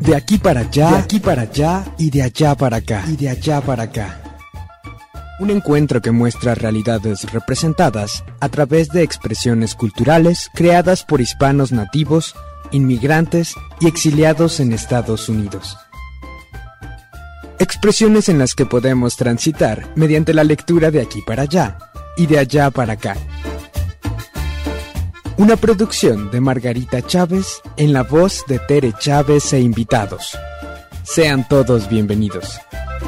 De aquí para allá, de aquí para allá y de allá para acá, y de allá para acá. Un encuentro que muestra realidades representadas a través de expresiones culturales creadas por hispanos nativos, inmigrantes y exiliados en Estados Unidos. Expresiones en las que podemos transitar mediante la lectura de aquí para allá y de allá para acá. Una producción de Margarita Chávez en la voz de Tere Chávez e invitados. Sean todos bienvenidos.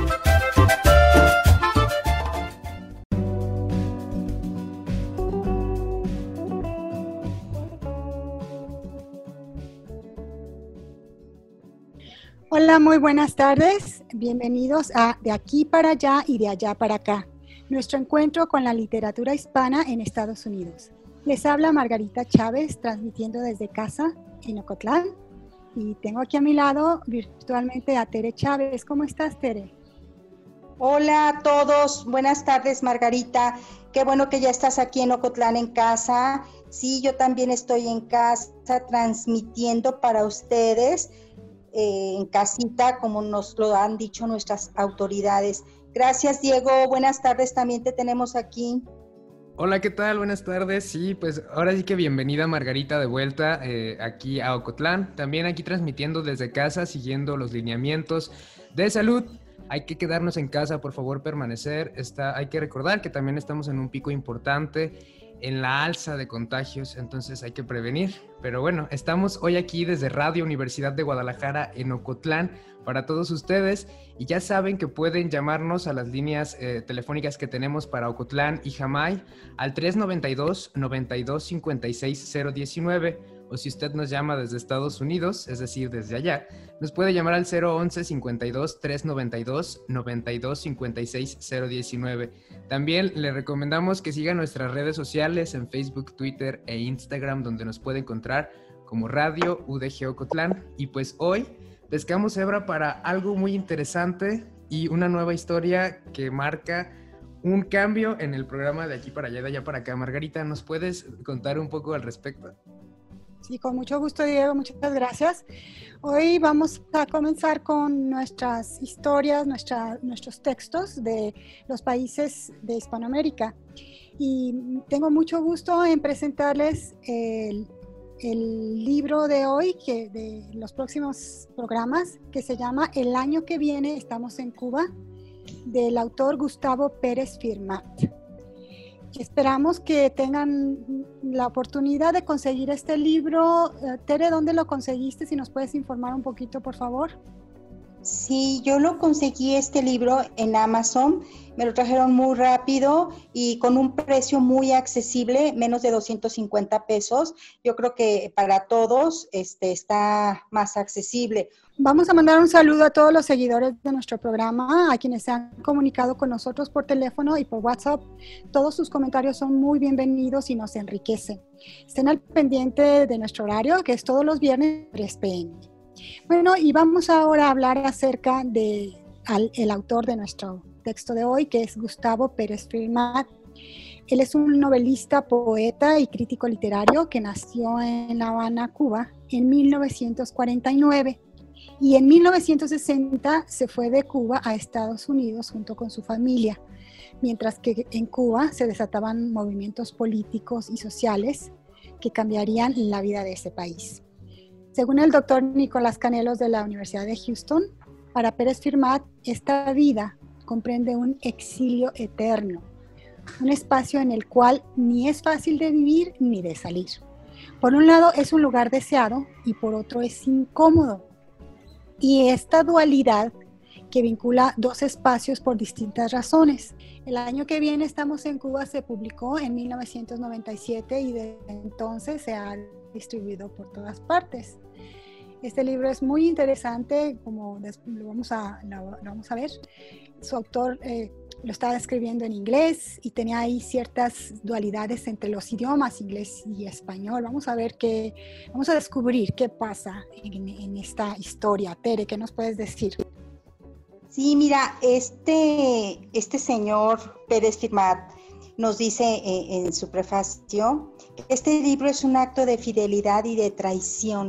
Hola, muy buenas tardes. Bienvenidos a De aquí para allá y de allá para acá, nuestro encuentro con la literatura hispana en Estados Unidos. Les habla Margarita Chávez, transmitiendo desde casa en Ocotlán. Y tengo aquí a mi lado virtualmente a Tere Chávez. ¿Cómo estás, Tere? Hola a todos, buenas tardes, Margarita. Qué bueno que ya estás aquí en Ocotlán en casa. Sí, yo también estoy en casa transmitiendo para ustedes en casita, como nos lo han dicho nuestras autoridades. Gracias, Diego. Buenas tardes, también te tenemos aquí. Hola, ¿qué tal? Buenas tardes. Sí, pues ahora sí que bienvenida Margarita de vuelta aquí a Ocotlán. También aquí transmitiendo desde casa, siguiendo los lineamientos de salud. Hay que quedarnos en casa, por favor, permanecer. Hay que recordar que también estamos en un pico importante en la alza de contagios, entonces hay que prevenir. Pero bueno, estamos hoy aquí desde Radio Universidad de Guadalajara en Ocotlán para todos ustedes, y ya saben que pueden llamarnos a las líneas telefónicas que tenemos para Ocotlán y Jamay al 392-9256-019, o si usted nos llama desde Estados Unidos, es decir, desde allá, nos puede llamar al 011-52-392-9256-019. También le recomendamos que siga nuestras redes sociales en Facebook, Twitter e Instagram, donde nos puede encontrar como Radio UDG Ocotlán. Y pues hoy pescamos hebra para algo muy interesante y una nueva historia que marca un cambio en el programa De aquí para allá, de allá para acá. Margarita, ¿nos puedes contar un poco al respecto? Sí, con mucho gusto, Diego, muchas gracias. Hoy vamos a comenzar con nuestras historias, nuestros textos de los países de Hispanoamérica. Y tengo mucho gusto en presentarles el libro de hoy, de los próximos programas, que se llama El año que viene estamos en Cuba, del autor Gustavo Pérez Firmat. Esperamos que tengan la oportunidad de conseguir este libro. Tere, ¿dónde lo conseguiste? Si nos puedes informar un poquito, por favor. Sí, yo lo conseguí este libro en Amazon, me lo trajeron muy rápido y con un precio muy accesible, menos de 250 pesos. Yo creo que para todos está más accesible. Vamos a mandar un saludo a todos los seguidores de nuestro programa, a quienes se han comunicado con nosotros por teléfono y por WhatsApp. Todos sus comentarios son muy bienvenidos y nos enriquecen. Estén al pendiente de nuestro horario, que es todos los viernes 3 p.m. Bueno, y vamos ahora a hablar acerca del autor de nuestro texto de hoy, que es Gustavo Pérez Firmat. Él es un novelista, poeta y crítico literario que nació en La Habana, Cuba, en 1949. Y en 1960 se fue de Cuba a Estados Unidos junto con su familia, mientras que en Cuba se desataban movimientos políticos y sociales que cambiarían la vida de ese país. Según el doctor Nicolás Canelos de la Universidad de Houston, para Pérez Firmat, esta vida comprende un exilio eterno, un espacio en el cual ni es fácil de vivir ni de salir. Por un lado es un lugar deseado y por otro es incómodo. Y esta dualidad que vincula dos espacios por distintas razones. El año que viene estamos en Cuba se publicó en 1997 y desde entonces se ha distribuido por todas partes. Este libro es muy interesante, como lo vamos a ver. Su autor lo estaba escribiendo en inglés y tenía ahí ciertas dualidades entre los idiomas inglés y español. Vamos a descubrir qué pasa en esta historia. Tere, ¿qué nos puedes decir? Sí, mira, este señor Pérez Firmat nos dice en su prefacio, este libro es un acto de fidelidad y de traición.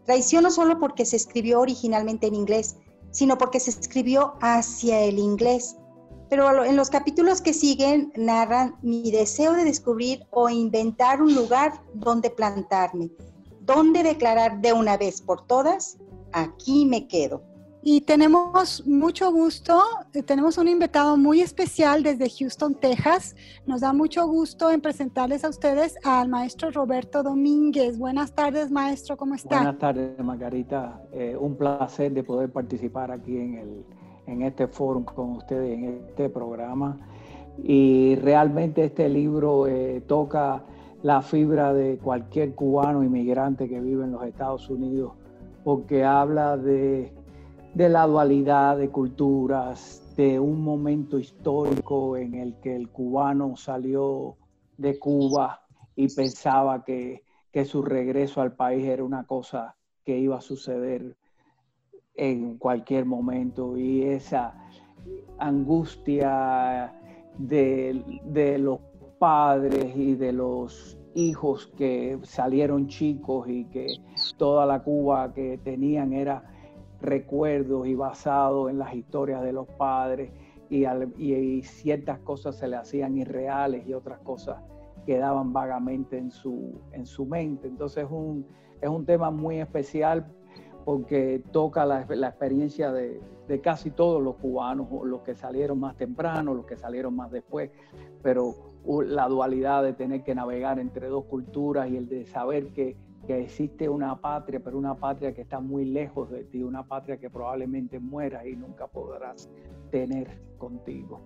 Traición no solo porque se escribió originalmente en inglés, sino porque se escribió hacia el inglés. Pero en los capítulos que siguen narran mi deseo de descubrir o inventar un lugar donde plantarme, donde declarar de una vez por todas, aquí me quedo. Y tenemos mucho gusto, tenemos un invitado muy especial desde Houston, Texas. Nos da mucho gusto en presentarles a ustedes al maestro Roberto Domínguez. Buenas tardes, maestro, ¿cómo está? Buenas tardes, Margarita. Un placer de poder participar aquí en este foro con ustedes, en este programa. Y realmente este libro toca la fibra de cualquier cubano inmigrante que vive en los Estados Unidos, porque habla de la dualidad de culturas, de un momento histórico en el que el cubano salió de Cuba y pensaba que su regreso al país era una cosa que iba a suceder en cualquier momento, y esa angustia de los padres y de los hijos que salieron chicos y que toda la Cuba que tenían era recuerdos y basado en las historias de los padres, y ciertas cosas se le hacían irreales y otras cosas quedaban vagamente en su mente. Entonces es un tema muy especial porque toca la experiencia de casi todos los cubanos, los que salieron más temprano, los que salieron más después, pero la dualidad de tener que navegar entre dos culturas y el de saber que existe una patria, pero una patria que está muy lejos de ti, una patria que probablemente mueras y nunca podrás tener contigo.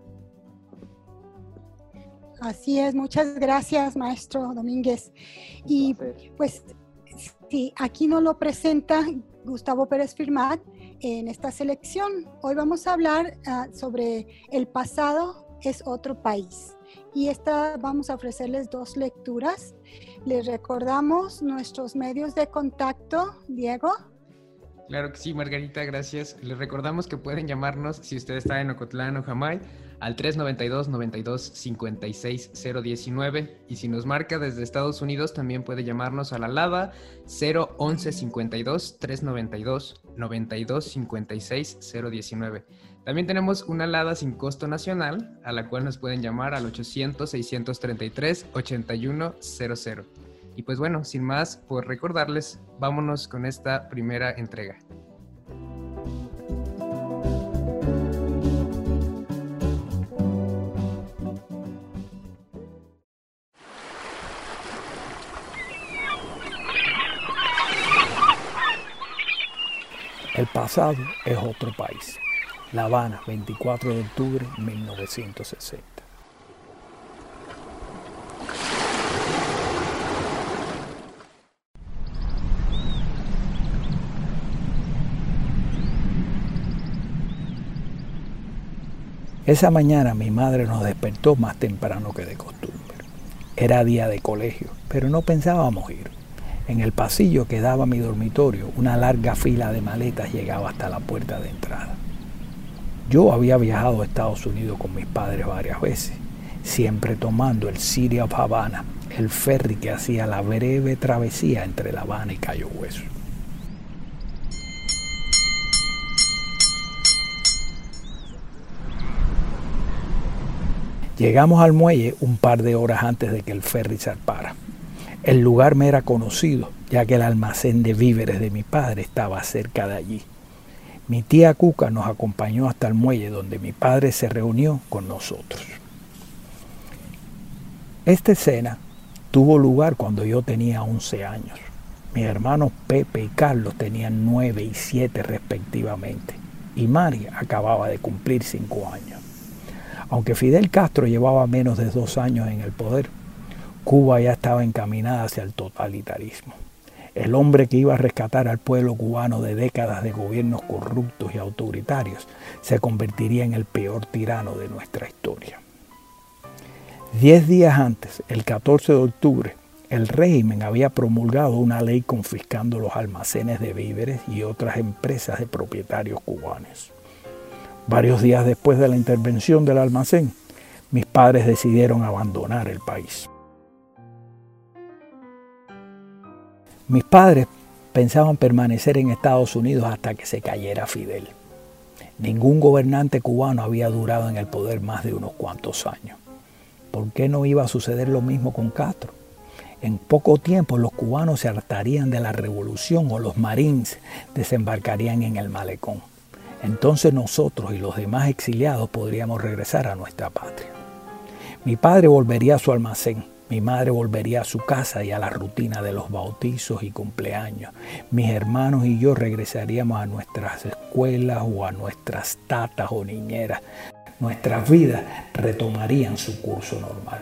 Así es, muchas gracias, maestro Domínguez. Y pues sí, aquí nos lo presenta Gustavo Pérez Firmat en esta selección. Hoy vamos a hablar sobre El pasado es otro país. Y vamos a ofrecerles 2 lecturas. Les recordamos nuestros medios de contacto, Diego. Claro que sí, Margarita, gracias. Les recordamos que pueden llamarnos, si usted está en Ocotlán o Jamay, al 392-92-56-019, y si nos marca desde Estados Unidos también puede llamarnos a la LADA 011-52-392-92-56-019. También tenemos una LADA sin costo nacional, a la cual nos pueden llamar al 800-633-8100. Y pues bueno, sin más por recordarles, vámonos con esta primera entrega. El pasado es otro país. La Habana, 24 de octubre de 1960. Esa mañana mi madre nos despertó más temprano que de costumbre. Era día de colegio, pero no pensábamos ir. En el pasillo que daba a mi dormitorio, una larga fila de maletas llegaba hasta la puerta de entrada. Yo había viajado a Estados Unidos con mis padres varias veces, siempre tomando el City of Havana, el ferry que hacía la breve travesía entre La Habana y Cayo Hueso. Llegamos al muelle un par de horas antes de que el ferry zarpara. El lugar me era conocido, ya que el almacén de víveres de mi padre estaba cerca de allí. Mi tía Cuca nos acompañó hasta el muelle donde mi padre se reunió con nosotros. Esta escena tuvo lugar cuando yo tenía 11 años. Mis hermanos Pepe y Carlos tenían 9 y 7 respectivamente, y Mari acababa de cumplir 5 años. Aunque Fidel Castro llevaba menos de 2 años en el poder, Cuba ya estaba encaminada hacia el totalitarismo. El hombre que iba a rescatar al pueblo cubano de décadas de gobiernos corruptos y autoritarios se convertiría en el peor tirano de nuestra historia. 10 días antes, el 14 de octubre, el régimen había promulgado una ley confiscando los almacenes de víveres y otras empresas de propietarios cubanos. Varios días después de la intervención del almacén, mis padres decidieron abandonar el país. Mis padres pensaban permanecer en Estados Unidos hasta que se cayera Fidel. Ningún gobernante cubano había durado en el poder más de unos cuantos años. ¿Por qué no iba a suceder lo mismo con Castro? En poco tiempo los cubanos se hartarían de la revolución o los marines desembarcarían en el malecón. Entonces nosotros y los demás exiliados podríamos regresar a nuestra patria. Mi padre volvería a su almacén, mi madre volvería a su casa y a la rutina de los bautizos y cumpleaños. Mis hermanos y yo regresaríamos a nuestras escuelas o a nuestras tatas o niñeras. Nuestras vidas retomarían su curso normal.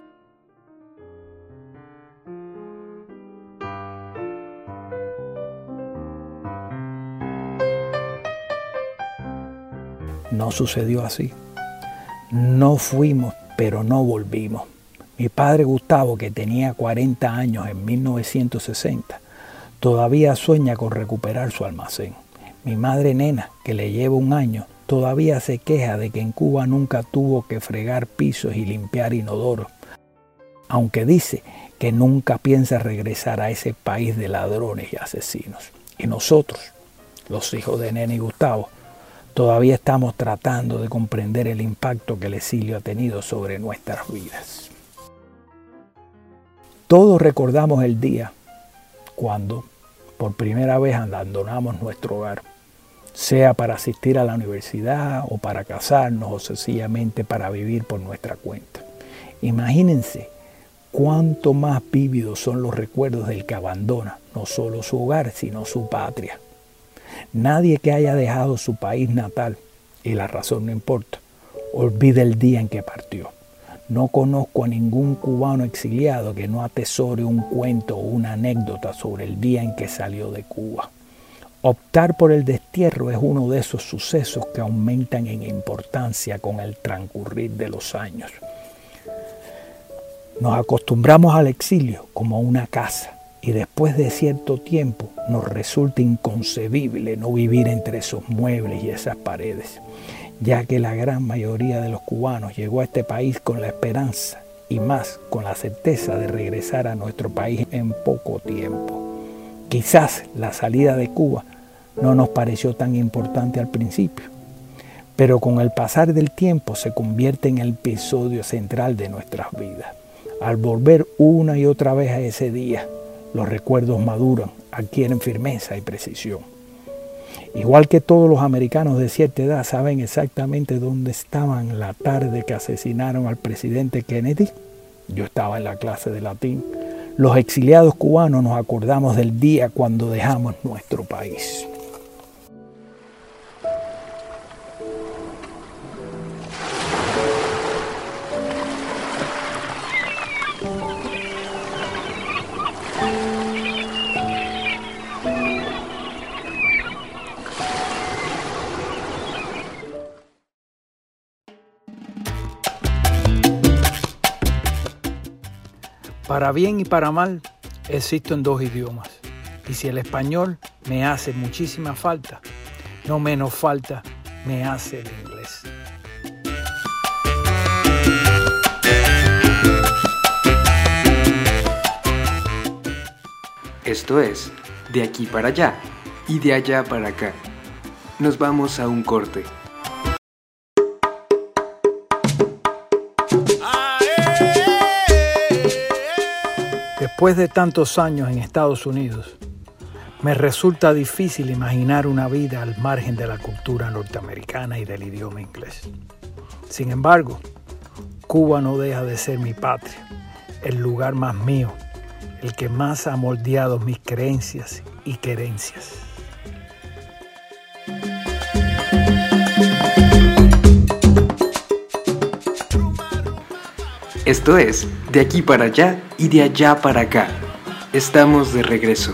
No sucedió así. No fuimos, pero no volvimos. Mi padre Gustavo, que tenía 40 años en 1960, todavía sueña con recuperar su almacén. Mi madre Nena, que le lleva 1 año, todavía se queja de que en Cuba nunca tuvo que fregar pisos y limpiar inodoros, aunque dice que nunca piensa regresar a ese país de ladrones y asesinos. Y nosotros, los hijos de Nena y Gustavo, todavía estamos tratando de comprender el impacto que el exilio ha tenido sobre nuestras vidas. Todos recordamos el día cuando por primera vez abandonamos nuestro hogar, sea para asistir a la universidad o para casarnos o sencillamente para vivir por nuestra cuenta. Imagínense cuánto más vívidos son los recuerdos del que abandona no solo su hogar, sino su patria. Nadie que haya dejado su país natal, y la razón no importa, olvida el día en que partió. No conozco a ningún cubano exiliado que no atesore un cuento o una anécdota sobre el día en que salió de Cuba. Optar por el destierro es uno de esos sucesos que aumentan en importancia con el transcurrir de los años. Nos acostumbramos al exilio como a una casa y después de cierto tiempo nos resulta inconcebible no vivir entre esos muebles y esas paredes, ya que la gran mayoría de los cubanos llegó a este país con la esperanza y más con la certeza de regresar a nuestro país en poco tiempo. Quizás la salida de Cuba no nos pareció tan importante al principio, pero con el pasar del tiempo se convierte en el episodio central de nuestras vidas. Al volver una y otra vez a ese día, los recuerdos maduran, adquieren firmeza y precisión. Igual que todos los americanos de cierta edad saben exactamente dónde estaban la tarde que asesinaron al presidente Kennedy, yo estaba en la clase de latín. Los exiliados cubanos nos acordamos del día cuando dejamos nuestro país. Para bien y para mal, existo en 2 idiomas. Y si el español me hace muchísima falta, no menos falta me hace el inglés. Esto es De Aquí para Allá y de Allá para Acá. Nos vamos a un corte. Después de tantos años en Estados Unidos, me resulta difícil imaginar una vida al margen de la cultura norteamericana y del idioma inglés. Sin embargo, Cuba no deja de ser mi patria, el lugar más mío, el que más ha moldeado mis creencias y querencias. Esto es De Aquí para Allá y de Allá para Acá. Estamos de regreso.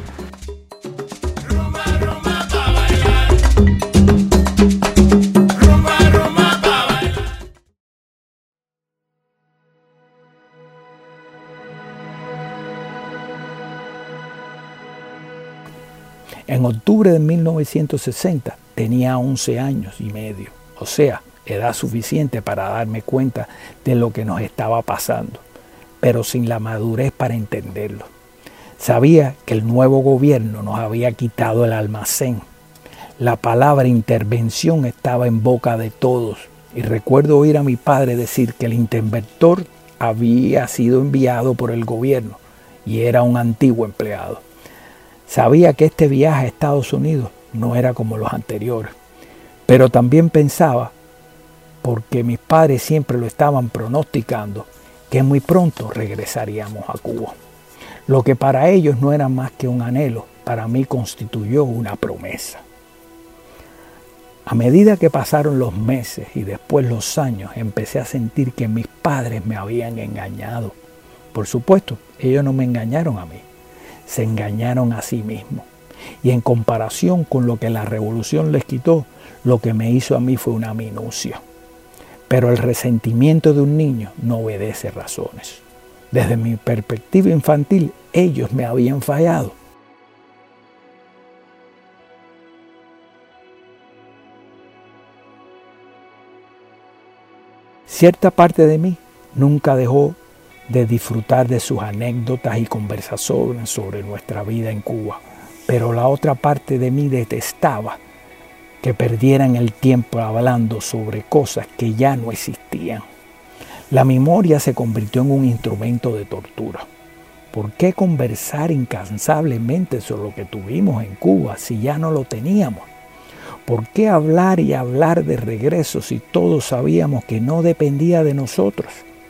En octubre de 1960 tenía 11 años y medio, o sea, edad suficiente para darme cuenta de lo que nos estaba pasando, pero sin la madurez para entenderlo. Sabía que el nuevo gobierno nos había quitado el almacén. La palabra intervención estaba en boca de todos. Y recuerdo oír a mi padre decir que el interventor había sido enviado por el gobierno y era un antiguo empleado. Sabía que este viaje a Estados Unidos no era como los anteriores, pero también pensaba, porque mis padres siempre lo estaban pronosticando, que muy pronto regresaríamos a Cuba. Lo que para ellos no era más que un anhelo, para mí constituyó una promesa. A medida que pasaron los meses y después los años, empecé a sentir que mis padres me habían engañado. Por supuesto, ellos no me engañaron a mí, se engañaron a sí mismos. Y en comparación con lo que la revolución les quitó, lo que me hizo a mí fue una minucia. Pero el resentimiento de un niño no obedece razones. Desde mi perspectiva infantil, ellos me habían fallado. Cierta parte de mí nunca dejó de disfrutar de sus anécdotas y conversaciones sobre nuestra vida en Cuba, pero la otra parte de mí detestaba que perdieran el tiempo hablando sobre cosas que ya no existían. La memoria se convirtió en un instrumento de tortura. ¿Por qué conversar incansablemente sobre lo que tuvimos en Cuba si ya no lo teníamos? ¿Por qué hablar y hablar de regreso si todos sabíamos que no dependía de nosotros?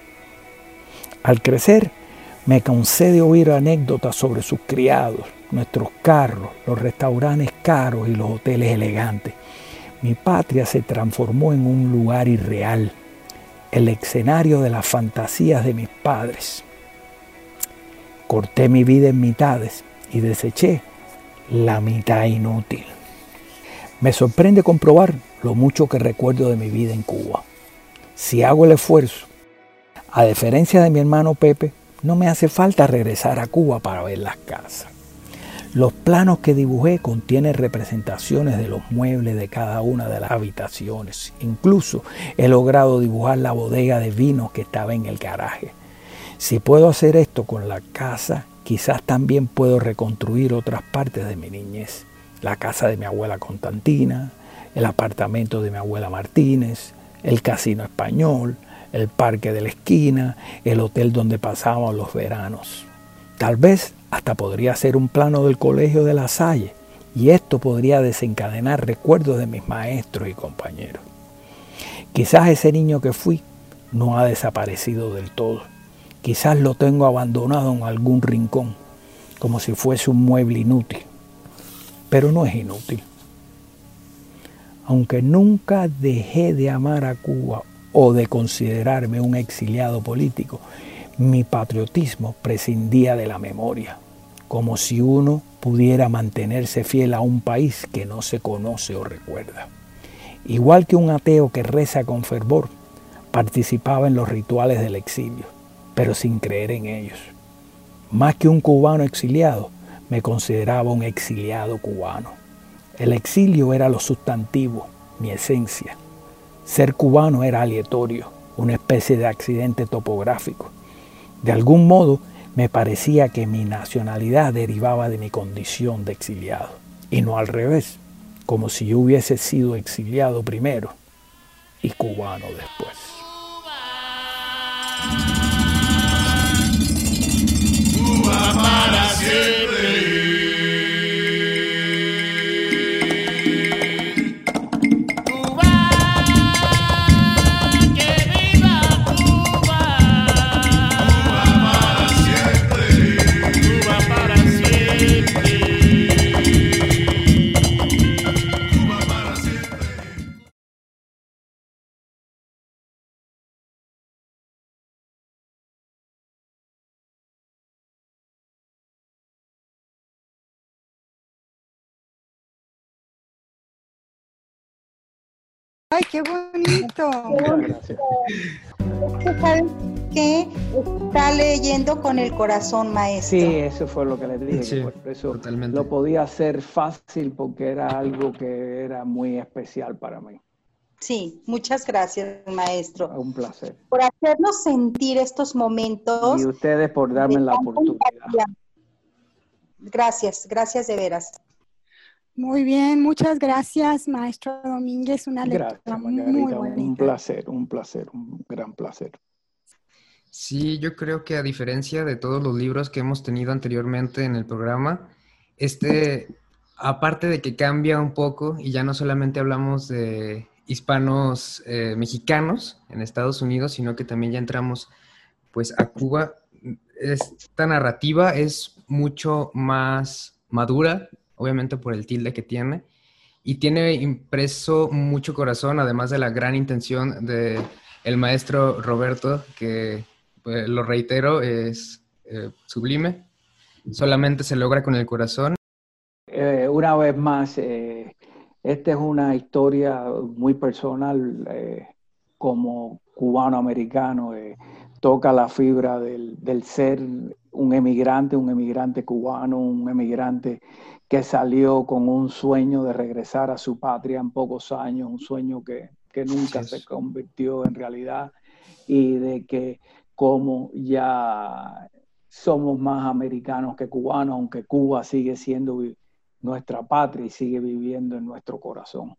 Al crecer, me cansé de oír anécdotas sobre sus criados, nuestros carros, los restaurantes caros y los hoteles elegantes. Mi patria se transformó en un lugar irreal, el escenario de las fantasías de mis padres. Corté mi vida en mitades y deseché la mitad inútil. Me sorprende comprobar lo mucho que recuerdo de mi vida en Cuba. Si hago el esfuerzo, a diferencia de mi hermano Pepe, no me hace falta regresar a Cuba para ver las casas. Los planos que dibujé contienen representaciones de los muebles de cada una de las habitaciones. Incluso he logrado dibujar la bodega de vinos que estaba en el garaje. Si puedo hacer esto con la casa, quizás también puedo reconstruir otras partes de mi niñez. La casa de mi abuela Constantina, el apartamento de mi abuela Martínez, el casino español, el parque de la esquina, el hotel donde pasábamos los veranos. Tal vez hasta podría hacer un plano del colegio de La Salle y esto podría desencadenar recuerdos de mis maestros y compañeros. Quizás ese niño que fui no ha desaparecido del todo. Quizás lo tengo abandonado en algún rincón, como si fuese un mueble inútil. Pero no es inútil. Aunque nunca dejé de amar a Cuba o de considerarme un exiliado político, mi patriotismo prescindía de la memoria, como si uno pudiera mantenerse fiel a un país que no se conoce o recuerda. Igual que un ateo que reza con fervor, participaba en los rituales del exilio, pero sin creer en ellos. Más que un cubano exiliado, me consideraba un exiliado cubano. El exilio era lo sustantivo, mi esencia. Ser cubano era aleatorio, una especie de accidente topográfico. De algún modo, me parecía que mi nacionalidad derivaba de mi condición de exiliado, y no al revés, como si yo hubiese sido exiliado primero y cubano después. Cuba para siempre. ¡Ay, qué bonito! Muchas gracias. ¿Sabes qué? Está leyendo con el corazón, maestro. Sí, eso fue lo que les dije. Sí, por eso totalmente. lo podía hacer fácil porque era algo que era muy especial para mí. Sí, muchas gracias, maestro. Un placer. Por hacernos sentir estos momentos. Y ustedes por darme la oportunidad. Gracias, gracias de veras. Muy bien, muchas gracias, maestro Domínguez. Una lectura Gracias, muy Margarita. Un bonita. placer, un gran placer. Sí, yo creo que a diferencia de todos los libros que hemos tenido anteriormente en el programa, aparte de que cambia un poco y ya no solamente hablamos de hispanos mexicanos en Estados Unidos, sino que también ya entramos pues a Cuba, esta narrativa es mucho más madura, obviamente por el tilde que tiene, y tiene impreso mucho corazón, además de la gran intención de el maestro Roberto, que pues, lo reitero, es sublime, solamente se logra con el corazón. Una vez más, esta es una historia muy personal, como cubano-americano, toca la fibra del ser un emigrante cubano, un emigrante que salió con un sueño de regresar a su patria en pocos años, un sueño que nunca se convirtió en realidad, y de que como ya somos más americanos que cubanos, aunque Cuba sigue siendo nuestra patria y sigue viviendo en nuestro corazón.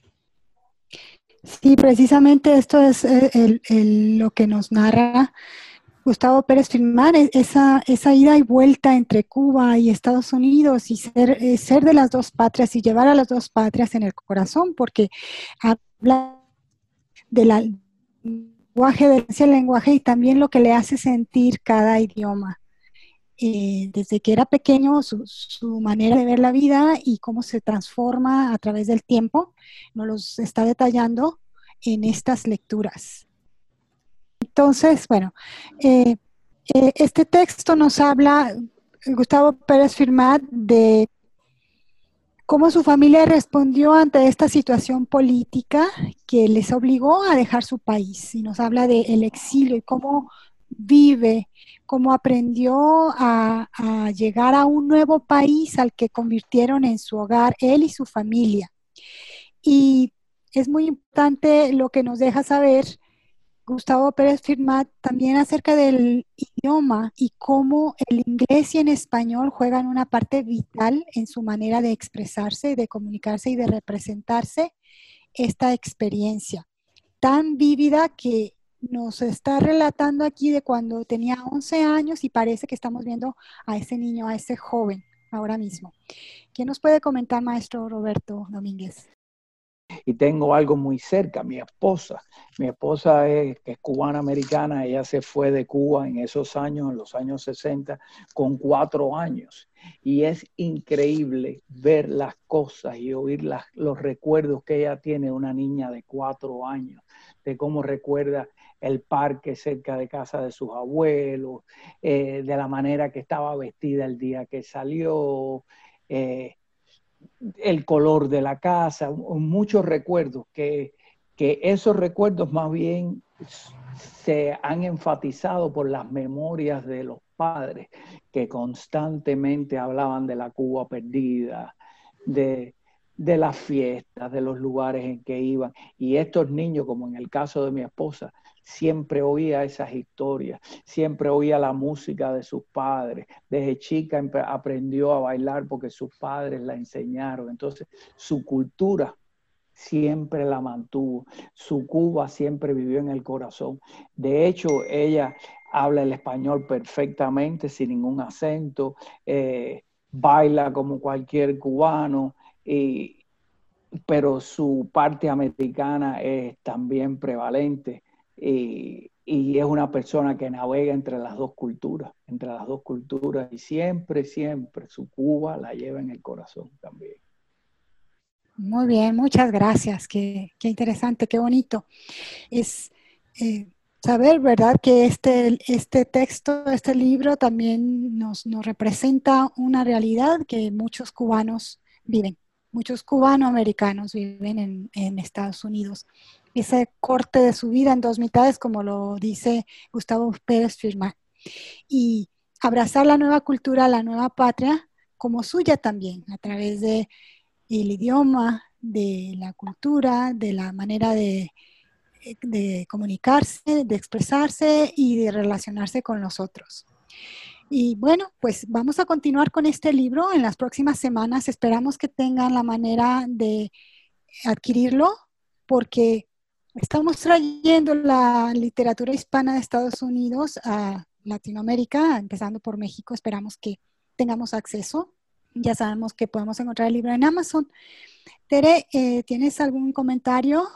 Sí, precisamente esto es lo que nos narra Gustavo Pérez Filmar, esa ida y vuelta entre Cuba y Estados Unidos y ser de las dos patrias y llevar a las dos patrias en el corazón, porque habla del lenguaje y también lo que le hace sentir cada idioma. Desde que era pequeño, su manera de ver la vida y cómo se transforma a través del tiempo, nos los está detallando en estas lecturas. Entonces, bueno, este texto nos habla, Gustavo Pérez Firmat, de cómo su familia respondió ante esta situación política que les obligó a dejar su país. Y nos habla del exilio y cómo vive, cómo aprendió a llegar a un nuevo país al que convirtieron en su hogar, él y su familia. Y es muy importante lo que nos deja saber Gustavo Pérez Firmat también acerca del idioma y cómo el inglés y el español juegan una parte vital en su manera de expresarse, de comunicarse y de representarse esta experiencia tan vívida que nos está relatando aquí de cuando tenía 11 años y parece que estamos viendo a ese niño, a ese joven ahora mismo. ¿Quién nos puede comentar, maestro Roberto Domínguez? Y tengo algo muy cerca, mi esposa. Mi esposa es cubana-americana, ella se fue de Cuba en esos años, en los años 60, con 4 años. Y es increíble ver las cosas y oír los recuerdos que ella tiene de una niña de 4 años, de cómo recuerda el parque cerca de casa de sus abuelos, de la manera que estaba vestida el día que salió, el color de la casa, muchos recuerdos que esos recuerdos más bien se han enfatizado por las memorias de los padres que constantemente hablaban de la Cuba perdida, de las fiestas, de los lugares en que iban. Y estos niños, como en el caso de mi esposa, siempre oía esas historias, siempre oía la música de sus padres. Desde chica aprendió a bailar porque sus padres la enseñaron. Entonces, su cultura siempre la mantuvo. Su Cuba siempre vivió en el corazón. De hecho, ella habla el español perfectamente, sin ningún acento, baila como cualquier cubano, pero su parte americana es también prevalente. Y es una persona que navega entre las dos culturas, y siempre su Cuba la lleva en el corazón también. Muy bien, muchas gracias. Qué interesante, qué bonito. Es saber, ¿verdad?, que este texto, este libro también nos representa una realidad que muchos cubanos viven, muchos cubanoamericanos viven en Estados Unidos. Ese corte de su vida en dos mitades, como lo dice Gustavo Pérez Firmat. Y abrazar la nueva cultura, la nueva patria, como suya también, a través de el idioma, de la cultura, de la manera de comunicarse, de expresarse y de relacionarse con los otros. Y bueno, pues vamos a continuar con este libro en las próximas semanas. Esperamos que tengan la manera de adquirirlo porque estamos trayendo la literatura hispana de Estados Unidos a Latinoamérica, empezando por México. Esperamos que tengamos acceso. Ya sabemos que podemos encontrar el libro en Amazon. Tere, ¿tienes algún comentario?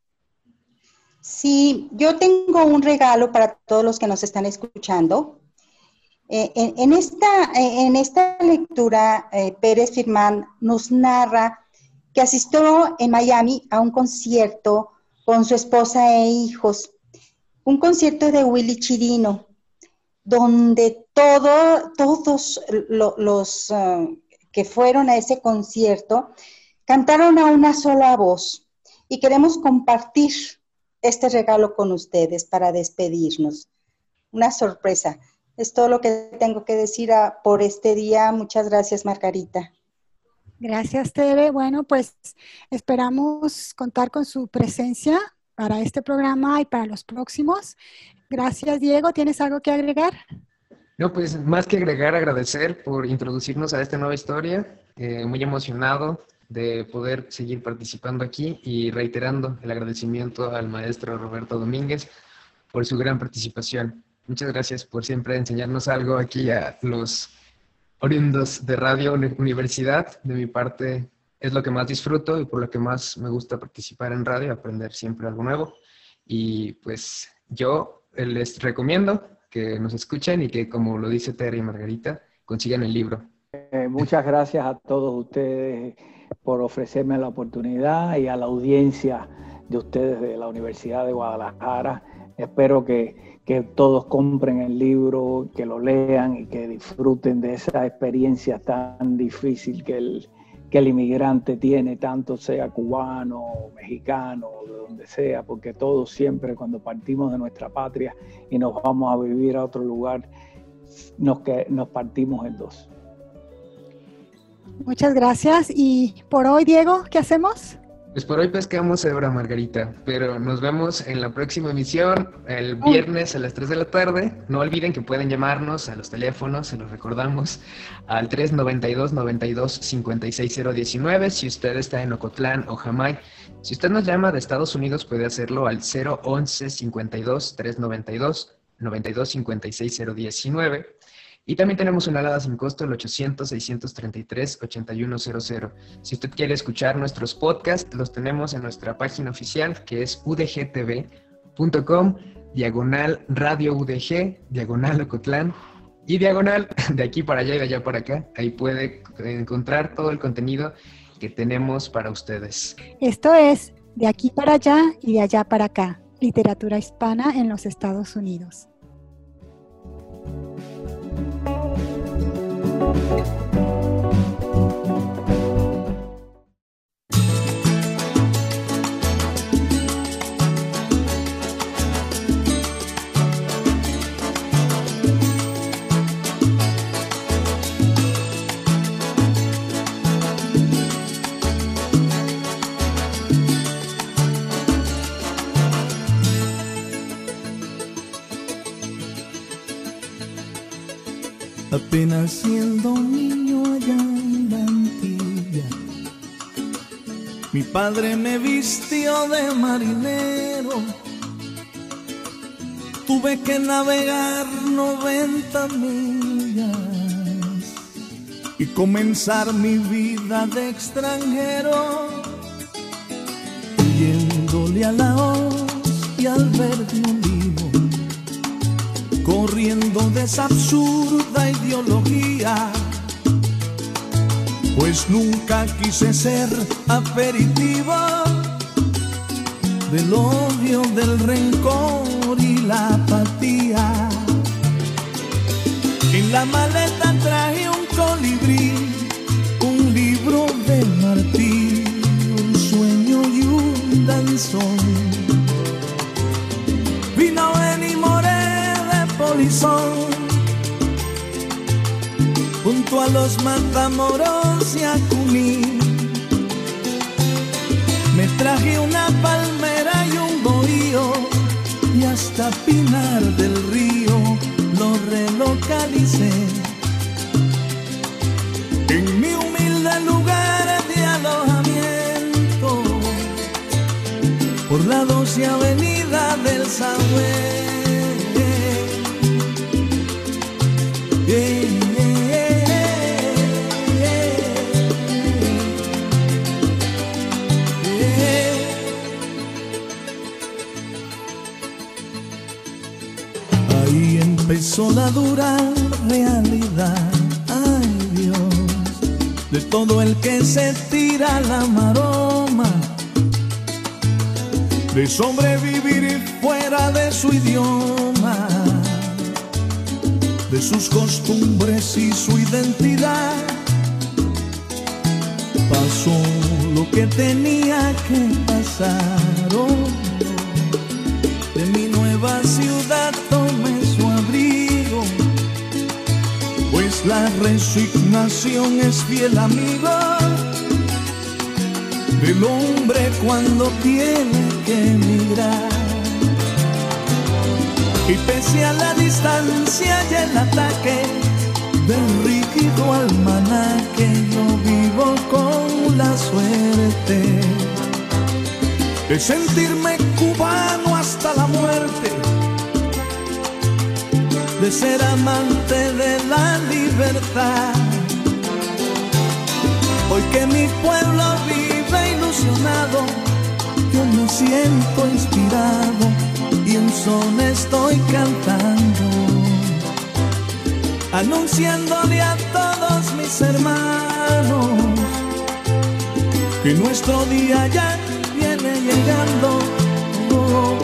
Sí, yo tengo un regalo para todos los que nos están escuchando. En esta lectura, Pérez Firman nos narra que asistió en Miami a un concierto con su esposa e hijos, un concierto de Willy Chirino, donde todos los que fueron a ese concierto cantaron a una sola voz, y queremos compartir este regalo con ustedes para despedirnos. Una sorpresa. Es todo lo que tengo que decir por este día. Muchas gracias, Margarita. Gracias, Tere. Bueno, pues esperamos contar con su presencia para este programa y para los próximos. Gracias, Diego. ¿Tienes algo que agregar? No, pues más que agregar, agradecer por introducirnos a esta nueva historia. Muy emocionado de poder seguir participando aquí y reiterando el agradecimiento al maestro Roberto Domínguez por su gran participación. Muchas gracias por siempre enseñarnos algo aquí a los oriundos de Radio Universidad. De mi parte es lo que más disfruto y por lo que más me gusta participar en radio, aprender siempre algo nuevo. Y pues yo les recomiendo que nos escuchen y que, como lo dice Terry y Margarita, consigan el libro. Muchas gracias a todos ustedes por ofrecerme la oportunidad y a la audiencia de ustedes de la Universidad de Guadalajara. Espero que todos compren el libro, que lo lean y que disfruten de esa experiencia tan difícil que el inmigrante tiene, tanto sea cubano, mexicano, de donde sea, porque todos siempre cuando partimos de nuestra patria y nos vamos a vivir a otro lugar, nos partimos en dos. Muchas gracias. Y por hoy, Diego, ¿qué hacemos? Pues por hoy pescamos hebra, Margarita, pero nos vemos en la próxima emisión el viernes a las 3 de la tarde. No olviden que pueden llamarnos a los teléfonos, se los recordamos, al 392-92-56019 si usted está en Ocotlán o Jamay. Si usted nos llama de Estados Unidos puede hacerlo al 011-52-392-92-56019. Y también tenemos una alada sin costo, el 800-633-8100. Si usted quiere escuchar nuestros podcasts, los tenemos en nuestra página oficial, que es udgtv.com/radio UDG, /Ocotlán y /de aquí para allá y de allá para acá. Ahí puede encontrar todo el contenido que tenemos para ustedes. Esto es De aquí para allá y de allá para acá, literatura hispana en los Estados Unidos. Apenas siendo un niño allá en la Antilla, mi padre me vistió de marinero. Tuve que navegar 90 millas y comenzar mi vida de extranjero, huyéndole a la hoz y al verdulino, corriendo de esa absurda ideología, pues nunca quise ser aperitivo del odio, del rencor y la apatía. En la maleta traje un colibrí, un libro de Martí, un sueño y un danzón. Vino Benny Moré de Polizón, junto a los Matamoros y a Cuní. Me traje una palmera y un bohío, y hasta Pinar del Río lo relocalizé. realicé en mi humilde lugar de alojamiento por la 12 avenida del Sahué. Ahí empezó la dura realidad, ay Dios, de todo el que se tira la maroma, de sobrevivir fuera de su idioma, de sus costumbres y su identidad. Pasó lo que tenía que pasar, oh, de mi nueva ciudad tomé su abrigo, pues la resignación es fiel amigo del hombre cuando tiene que emigrar. Y pese a la distancia y el ataque del rígido almanaque, yo vivo con la suerte de sentirme cubano hasta la muerte, de ser amante de la libertad. Hoy que mi pueblo vive ilusionado, yo me siento inspirado y un son estoy cantando, anunciándole a todos mis hermanos que nuestro día ya viene llegando, oh,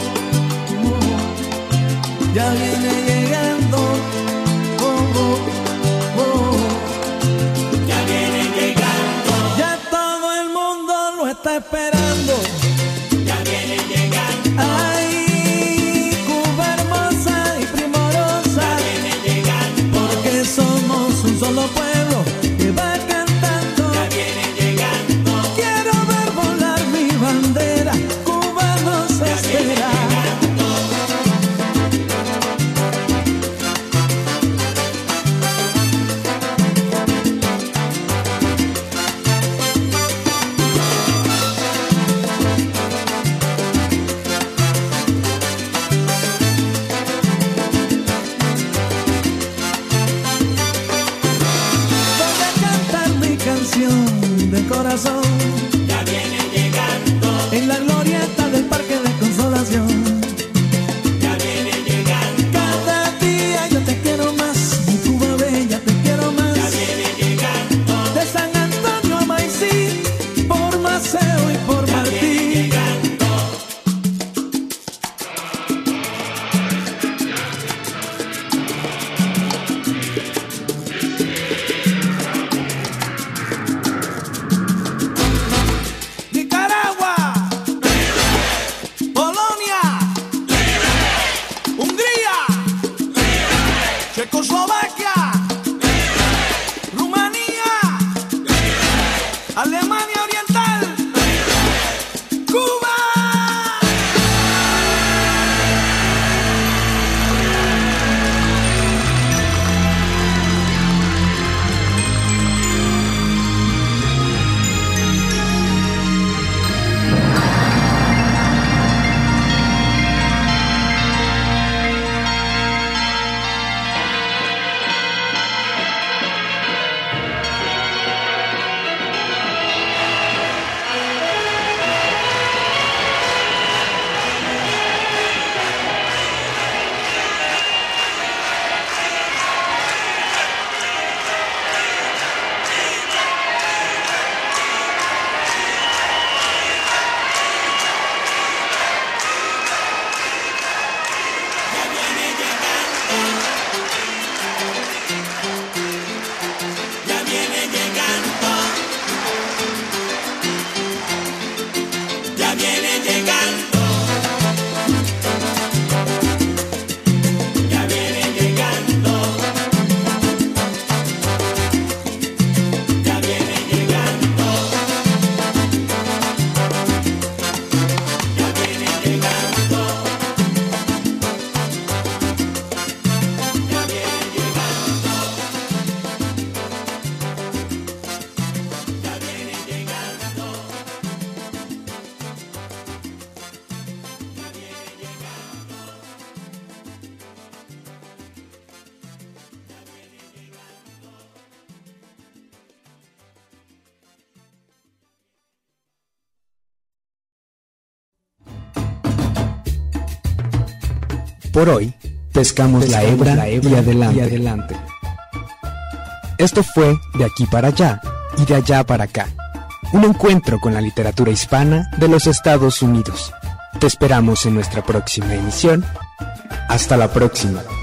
oh, ya viene llegando, oh, oh, oh, ya viene llegando, ya todo el mundo lo está esperando, ya viene llegando, ay, Cuba hermosa y primorosa, ya viene llegando, porque somos un solo pueblo que va cantando, ya viene llegando, quiero ver volar mi bandera, Cuba nos espera. De corazón, ya viene llegando, en la glorieta del Parque de Consolación, ya viene llegando, cada día yo te quiero más, mi Cuba bella te quiero más, ya viene llegando, de San Antonio a Maicí, por Maceo y por ya Martí, viene llegando. Checoslovaquia, Rumanía, Alemania Oriental, Cuba. Por hoy, pescamos la hebra y adelante. Esto fue De aquí para allá y de allá para acá. Un encuentro con la literatura hispana de los Estados Unidos. Te esperamos en nuestra próxima emisión. Hasta la próxima.